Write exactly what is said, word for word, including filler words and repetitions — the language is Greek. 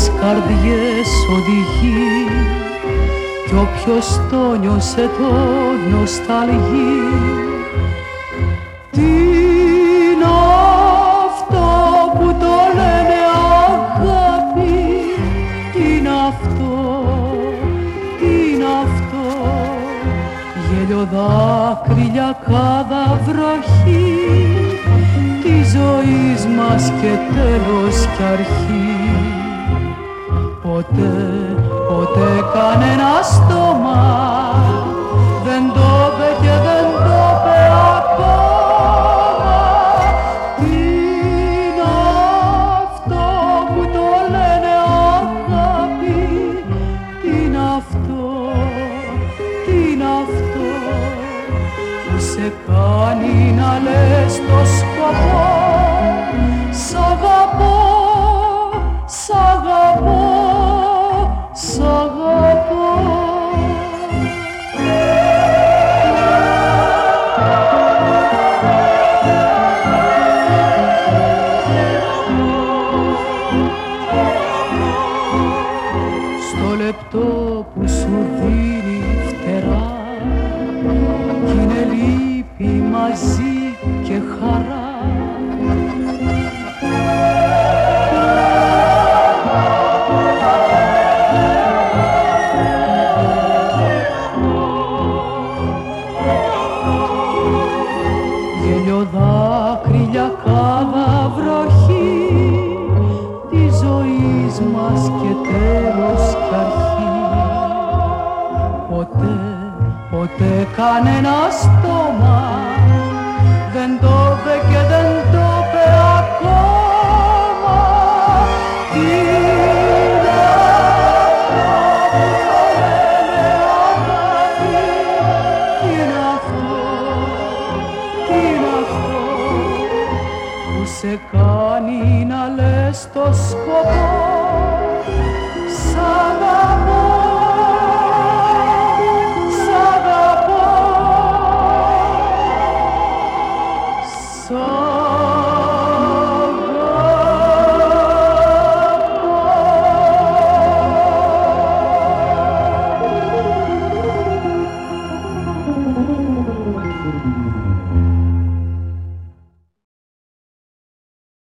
τις καρδιές οδηγεί κι όποιος το νιώσε το νοσταλγεί. Τι είναι αυτό που το λένε αγάπη, τι είναι αυτό, τι είναι αυτό, γέλιο δάκρυα κάδα βροχή της ζωής μας και τέλος κι αρχή. Ποτέ, ποτέ κανένα στόμα δεν το είπε και δεν το είπε ακόμα. Τι είναι αυτό που το λένε αγάπη, τι είναι αυτό, τι είναι αυτό που σε κάνει να λες το σκοπό σ' αγαπώ, σ' αγαπώ, σ' αγαπώ. Στο λεπτό που σου δίνει φτερά κι είναι λύπη μαζί και χαρά, γέλιο δάκρυα κάδα βροχή της ζωής μας και τέλος κι αρχή. Ποτέ, ποτέ κανένα στόμα δεν το